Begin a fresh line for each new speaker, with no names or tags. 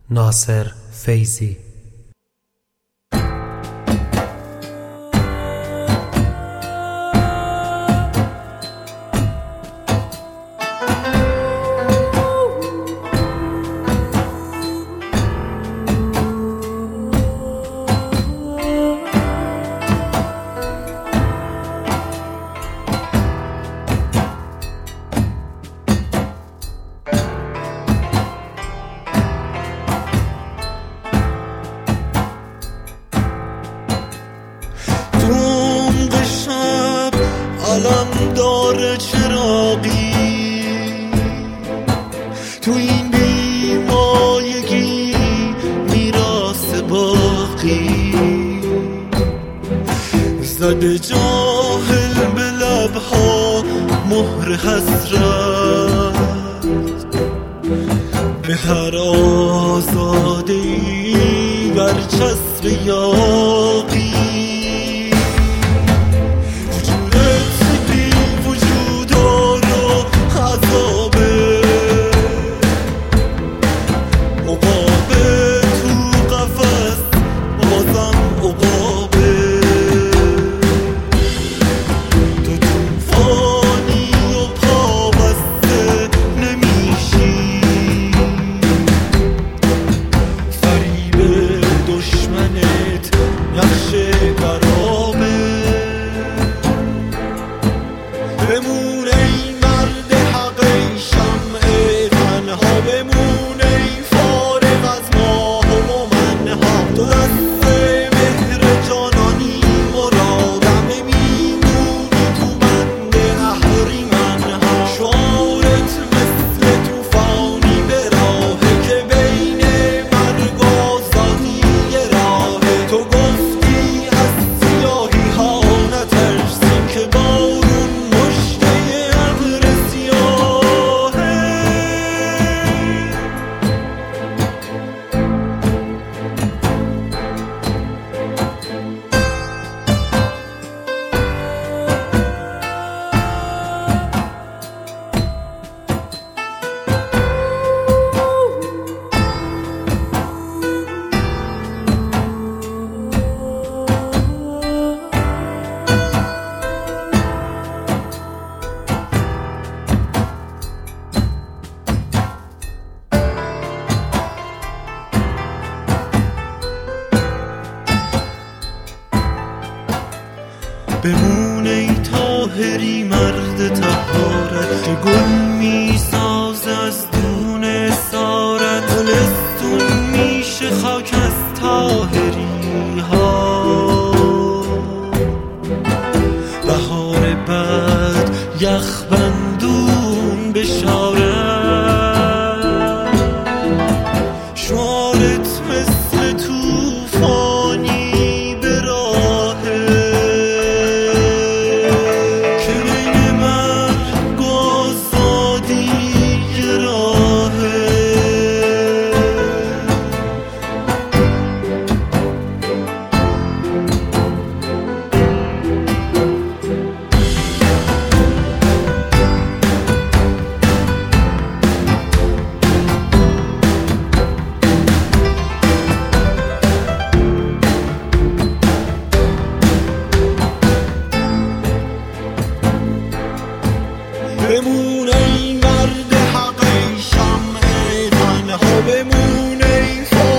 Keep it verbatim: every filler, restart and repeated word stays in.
ناصر فیضی.
عالم داره چراغی تو این بیمایگی میراث باقی زده جاهل به لبها مهر حسرت به هر آزاده‌ای برچسب یاقی بمون ای مرد حق، ای شمع تنها، بمون ای فارغ از ماه و منها. تو دست مهر جانانی مرادم، میمونی تو بند اهریمنها. شعارت مثل توفانی به راهه که بین مرگ و آزادی یه راهه. تو گفتی از سیاهی ها نترسیم که بارون بمون ای طاهری مرد طهارت که گل میسازه از دون اسارت. گلستون میشه خاک از طاهری ها. بهار بعد یخ بندون بشارت. شعارت مثل توفانی به راهه که بین مرگ و آزادی یه راهه. بمون ای مرد حق، ای شمع تنها، بمون ای